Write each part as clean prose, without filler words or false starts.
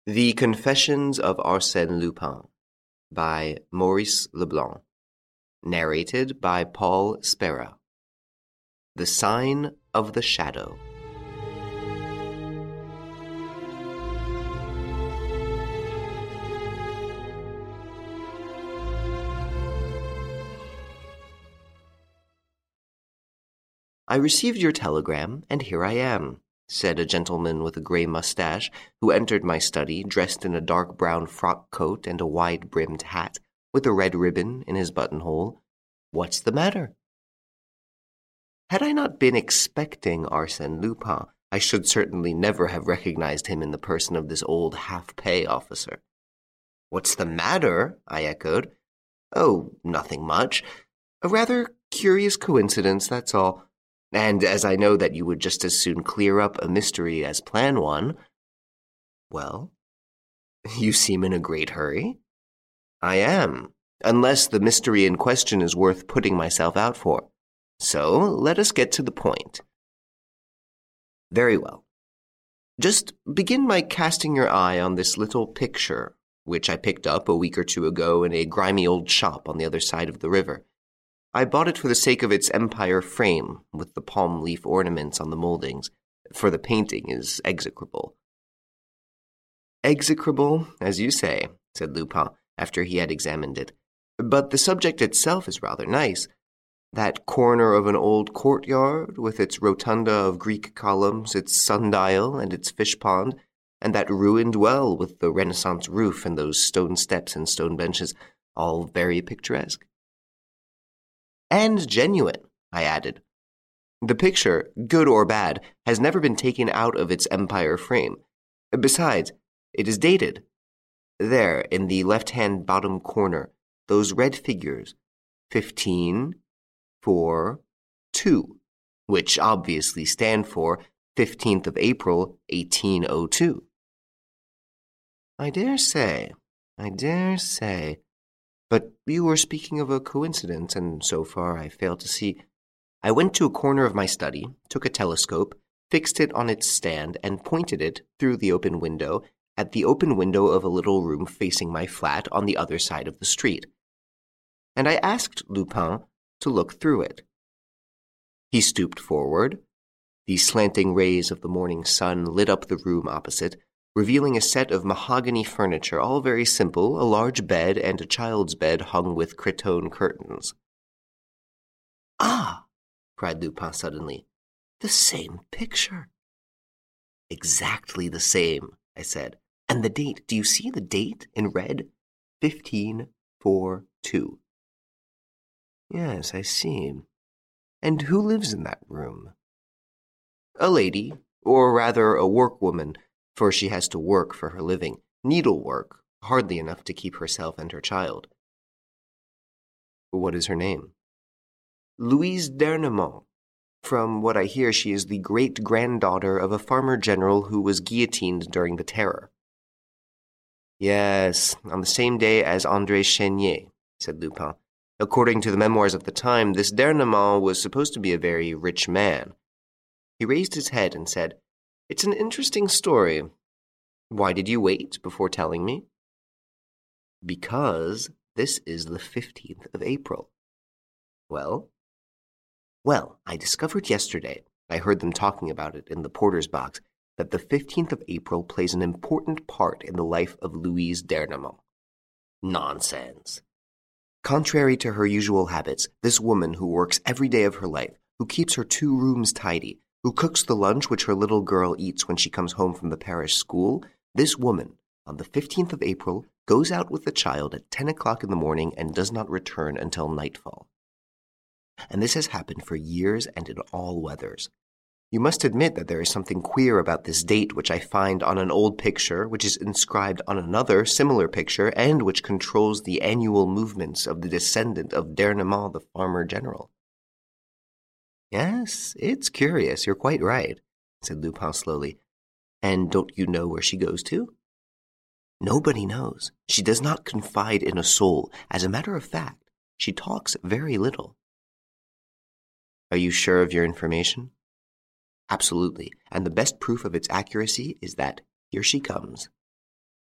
The Confessions of Arsène Lupin by Maurice Leblanc. Narrated by Paul Spera. The Sign of the Shadow. I received your telegram, and here I am, said a gentleman with a grey moustache, who entered my study dressed in a dark brown frock coat and a wide-brimmed hat, with a red ribbon in his buttonhole. What's the matter? Had I not been expecting Arsène Lupin, I should certainly never have recognized him in the person of this old half-pay officer. What's the matter? I echoed. Oh, nothing much. A rather curious coincidence, that's all. And as I know that you would just as soon clear up a mystery as plan one. Well, you seem in a great hurry. I am, unless the mystery in question is worth putting myself out for. So let us get to the point. Very well. Just begin by casting your eye on this little picture, which I picked up a week or two ago in a grimy old shop on the other side of the river. I bought it for the sake of its empire frame, with the palm leaf ornaments on the moldings, for the painting is execrable. Execrable, as you say, said Lupin, after he had examined it. But the subject itself is rather nice. That corner of an old courtyard, with its rotunda of Greek columns, its sundial, and its fish pond, and that ruined well with the Renaissance roof and those stone steps and stone benches, all very picturesque. And genuine, I added. The picture, good or bad, has never been taken out of its empire frame. Besides, it is dated. There, in the left-hand bottom corner, those red figures, 15, 4, 2, which obviously stand for 15th of April, 1802. I dare say. But you were speaking of a coincidence, and so far I fail to see. I went to a corner of my study, took a telescope, fixed it on its stand, and pointed it, through the open window, at the open window of a little room facing my flat on the other side of the street. And I asked Lupin to look through it. He stooped forward. The slanting rays of the morning sun lit up the room opposite, revealing a set of mahogany furniture, all very simple, a large bed and a child's bed hung with cretonne curtains. Ah! Cried Lupin suddenly. The same picture. Exactly the same, I said. And the date, do you see the date in red? 1542. Yes, I see. And who lives in that room? A lady, or rather a workwoman, for she has to work for her living, needlework, hardly enough to keep herself and her child. What is her name? Louise d'Ernemont. From what I hear, she is the great-granddaughter of a farmer general who was guillotined during the Terror. Yes, on the same day as André Chénier, said Lupin. According to the memoirs of the time, this d'Ernemont was supposed to be a very rich man. He raised his head and said, It's an interesting story. Why did you wait before telling me? Because this is the 15th of April. Well? Well, I discovered yesterday, I heard them talking about it in the porter's box, that the 15th of April plays an important part in the life of Louise d'Ernemont. Nonsense. Contrary to her usual habits, this woman who works every day of her life, who keeps her 2 rooms tidy, who cooks the lunch which her little girl eats when she comes home from the parish school, this woman, on the 15th of April, goes out with the child at 10 o'clock in the morning and does not return until nightfall. And this has happened for years and in all weathers. You must admit that there is something queer about this date which I find on an old picture, which is inscribed on another similar picture, and which controls the annual movements of the descendant of d'Ernemont, the farmer general. Yes, it's curious, you're quite right, said Lupin slowly. And don't you know where she goes to? Nobody knows. She does not confide in a soul. As a matter of fact, she talks very little. Are you sure of your information? Absolutely, and the best proof of its accuracy is that here she comes.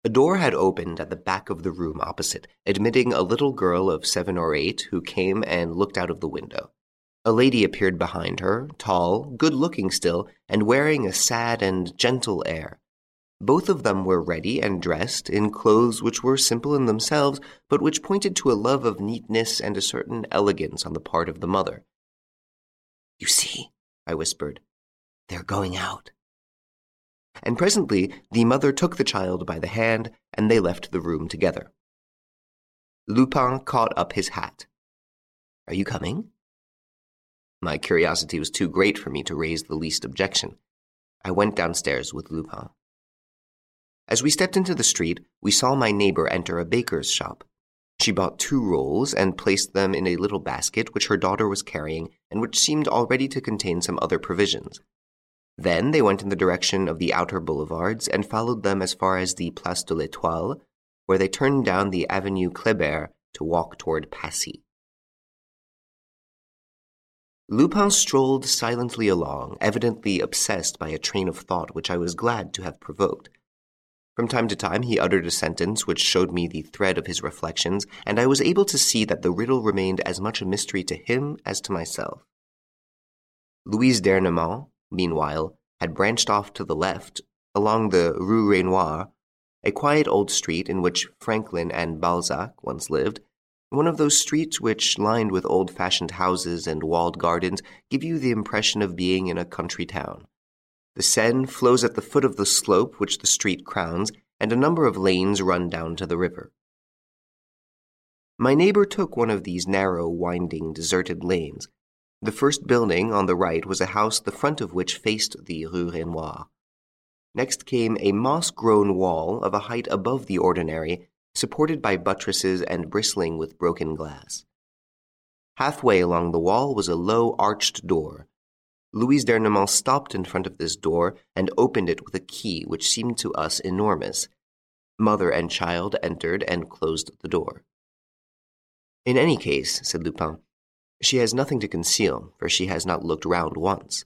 A door had opened at the back of the room opposite, admitting a little girl of 7 or 8 who came and looked out of the window. A lady appeared behind her, tall, good-looking still, and wearing a sad and gentle air. Both of them were ready and dressed in clothes which were simple in themselves, but which pointed to a love of neatness and a certain elegance on the part of the mother. "You see," I whispered, "they're going out." And presently the mother took the child by the hand, and they left the room together. Lupin caught up his hat. "Are you coming?" My curiosity was too great for me to raise the least objection. I went downstairs with Lupin. As we stepped into the street, we saw my neighbor enter a baker's shop. She bought 2 rolls and placed them in a little basket which her daughter was carrying and which seemed already to contain some other provisions. Then they went in the direction of the outer boulevards and followed them as far as the Place de l'Étoile, where they turned down the Avenue Kléber to walk toward Passy. Lupin strolled silently along, evidently obsessed by a train of thought which I was glad to have provoked. From time to time he uttered a sentence which showed me the thread of his reflections, and I was able to see that the riddle remained as much a mystery to him as to myself. Louise d'Ernemont, meanwhile, had branched off to the left, along the Rue Rainoir, a quiet old street in which Franklin and Balzac once lived, one of those streets which, lined with old-fashioned houses and walled gardens, give you the impression of being in a country town. The Seine flows at the foot of the slope which the street crowns, and a number of lanes run down to the river. My neighbor took one of these narrow, winding, deserted lanes. The first building on the right was a house the front of which faced the Rue Rainoir. Next came a moss-grown wall of a height above the ordinary, supported by buttresses and bristling with broken glass. Halfway along the wall was a low, arched door. Louise d'Ernemont stopped in front of this door and opened it with a key which seemed to us enormous. Mother and child entered and closed the door. "In any case," said Lupin, "she has nothing to conceal, for she has not looked round once."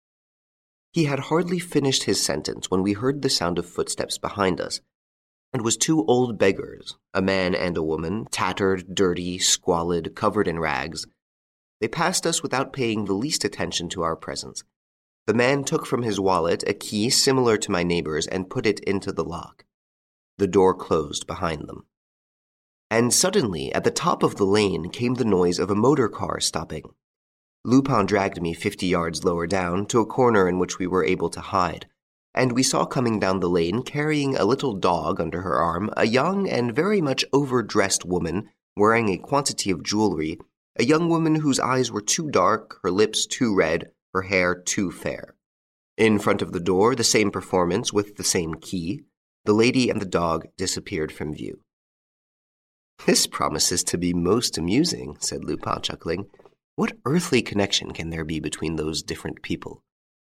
He had hardly finished his sentence when we heard the sound of footsteps behind us. It was 2 old beggars, a man and a woman, tattered, dirty, squalid, covered in rags. They passed us without paying the least attention to our presence. The man took from his wallet a key similar to my neighbor's and put it into the lock. The door closed behind them. And suddenly, at the top of the lane, came the noise of a motor car stopping. Lupin dragged me 50 yards lower down to a corner in which we were able to hide, and we saw coming down the lane, carrying a little dog under her arm, a young and very much overdressed woman wearing a quantity of jewelry, a young woman whose eyes were too dark, her lips too red, her hair too fair. In front of the door, the same performance with the same key. The lady and the dog disappeared from view. "This promises to be most amusing," said Lupin, chuckling. "What earthly connection can there be between those different people?"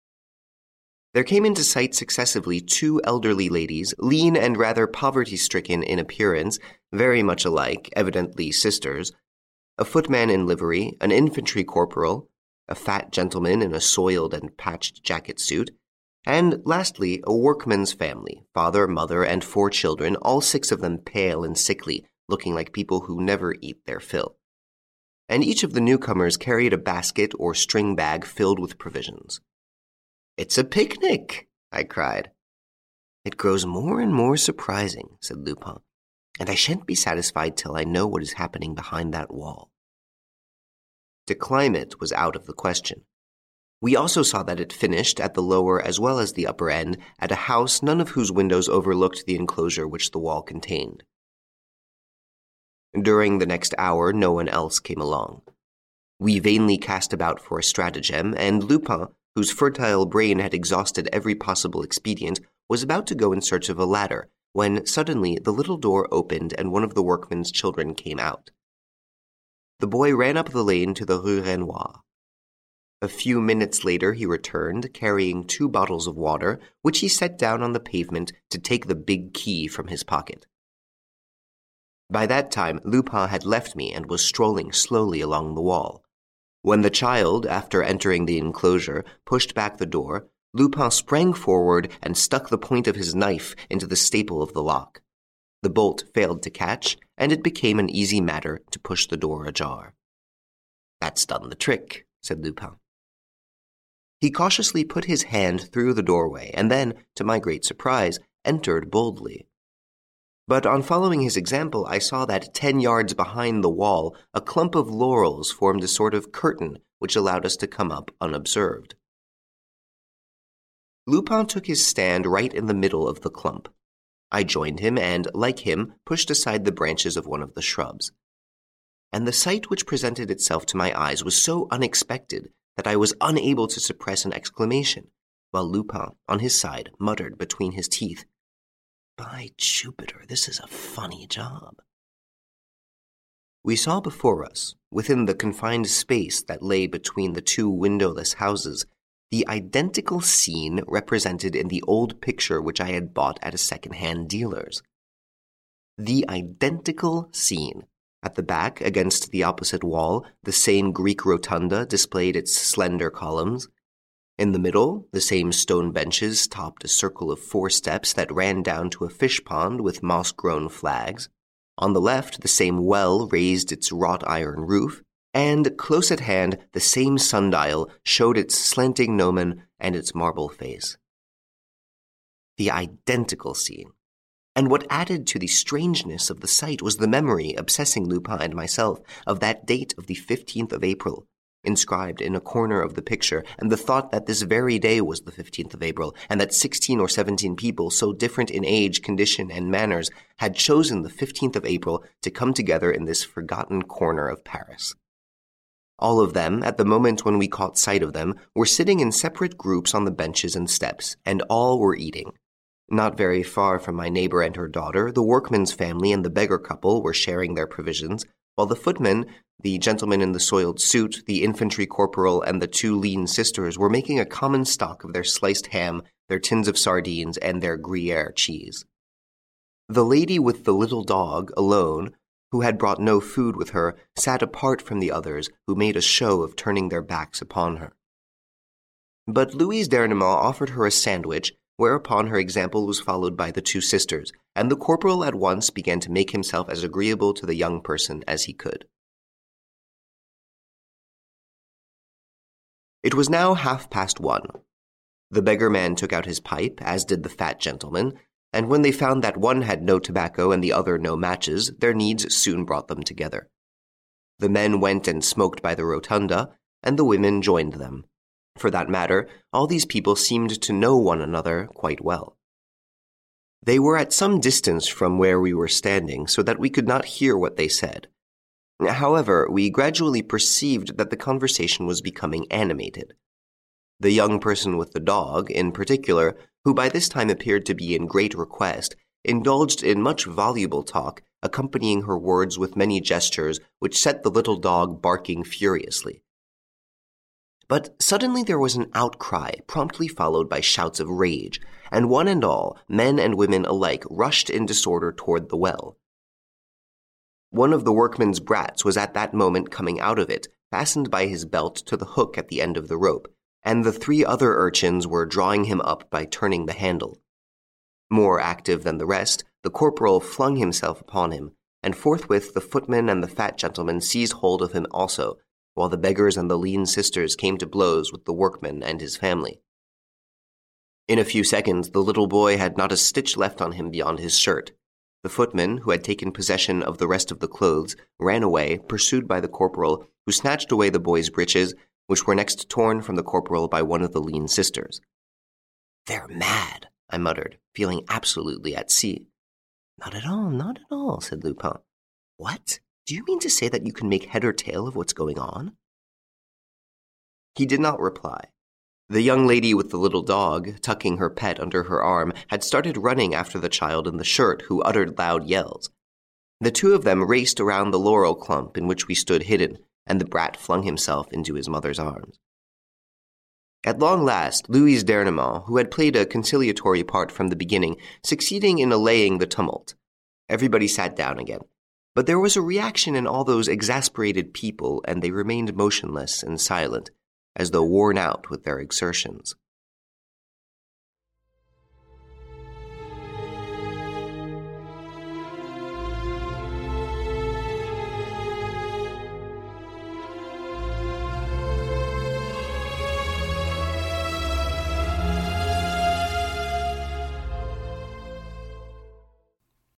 There came into sight successively 2 elderly ladies, lean and rather poverty-stricken in appearance, very much alike, evidently sisters, a footman in livery, an infantry corporal, a fat gentleman in a soiled and patched jacket suit, and, lastly, a workman's family, father, mother, and 4 children, all 6 of them pale and sickly, looking like people who never eat their fill. And each of the newcomers carried a basket or string bag filled with provisions. "It's a picnic!" I cried. "It grows more and more surprising," said Lupin, "and I shan't be satisfied till I know what is happening behind that wall." To climb it was out of the question. We also saw that it finished, at the lower as well as the upper end, at a house none of whose windows overlooked the enclosure which the wall contained. During the next hour, no one else came along. We vainly cast about for a stratagem, and Lupin, whose fertile brain had exhausted every possible expedient, was about to go in search of a ladder, when suddenly the little door opened and one of the workman's children came out. The boy ran up the lane to the Rue Rainoir. A few minutes later he returned, carrying 2 bottles of water, which he set down on the pavement to take the big key from his pocket. By that time Lupin had left me and was strolling slowly along the wall. When the child, after entering the enclosure, pushed back the door, Lupin sprang forward and stuck the point of his knife into the staple of the lock. The bolt failed to catch, and it became an easy matter to push the door ajar. "That's done the trick," said Lupin. He cautiously put his hand through the doorway and then, to my great surprise, entered boldly. But on following his example, I saw that 10 yards behind the wall, a clump of laurels formed a sort of curtain which allowed us to come up unobserved. Lupin took his stand right in the middle of the clump. I joined him and, like him, pushed aside the branches of one of the shrubs. And the sight which presented itself to my eyes was so unexpected that I was unable to suppress an exclamation, while Lupin, on his side, muttered between his teeth, "By Jupiter, this is a funny job." We saw before us, within the confined space that lay between the two windowless houses, the identical scene represented in the old picture which I had bought at a second-hand dealer's. The identical scene. At the back, against the opposite wall, the same Greek rotunda displayed its slender columns. In the middle, the same stone benches topped a circle of 4 steps that ran down to a fish pond with moss-grown flags. On the left, the same well raised its wrought iron roof, and close at hand, the same sundial showed its slanting gnomon and its marble face. The identical scene. And what added to the strangeness of the sight was the memory, obsessing Lupin and myself, of that date of the 15th of April, inscribed in a corner of the picture, and the thought that this very day was the 15th of April, and that 16 or 17 people, so different in age, condition, and manners, had chosen the 15th of April to come together in this forgotten corner of Paris. All of them, at the moment when we caught sight of them, were sitting in separate groups on the benches and steps, and all were eating. Not very far from my neighbor and her daughter, the workman's family and the beggar couple were sharing their provisions, while the footman, the gentleman in the soiled suit, the infantry corporal, and the 2 lean sisters were making a common stock of their sliced ham, their tins of sardines, and their Gruyere cheese. The lady with the little dog, alone, who had brought no food with her, sat apart from the others, who made a show of turning their backs upon her. But Louise d'Ernemont offered her a sandwich, whereupon her example was followed by the 2 sisters, and the corporal at once began to make himself as agreeable to the young person as he could. It was now 1:30. The beggar man took out his pipe, as did the fat gentleman, and when they found that one had no tobacco and the other no matches, their needs soon brought them together. The men went and smoked by the rotunda, and the women joined them. For that matter, all these people seemed to know one another quite well. They were at some distance from where we were standing, so that we could not hear what they said. However, we gradually perceived that the conversation was becoming animated. The young person with the dog, in particular, who by this time appeared to be in great request, indulged in much voluble talk, accompanying her words with many gestures which set the little dog barking furiously. But suddenly there was an outcry, promptly followed by shouts of rage, and one and all, men and women alike, rushed in disorder toward the well. One of the workman's brats was at that moment coming out of it, fastened by his belt to the hook at the end of the rope, and the 3 other urchins were drawing him up by turning the handle. More active than the rest, the corporal flung himself upon him, and forthwith the footman and the fat gentleman seized hold of him also, while the beggars and the lean sisters came to blows with the workman and his family. In a few seconds, the little boy had not a stitch left on him beyond his shirt. The footman, who had taken possession of the rest of the clothes, ran away, pursued by the corporal, who snatched away the boy's breeches, which were next torn from the corporal by one of the lean sisters. "They're mad," I muttered, feeling absolutely at sea. Not at all," said Lupin. "What? Do you mean to say that you can make head or tail of what's going on?" He did not reply. The young lady with the little dog, tucking her pet under her arm, had started running after the child in the shirt, who uttered loud yells. The 2 of them raced around the laurel clump in which we stood hidden, and the brat flung himself into his mother's arms. At long last, Louise d'Ernemont, who had played a conciliatory part from the beginning, succeeding in allaying the tumult. Everybody sat down again. But there was a reaction in all those exasperated people, and they remained motionless and silent, as though worn out with their exertions.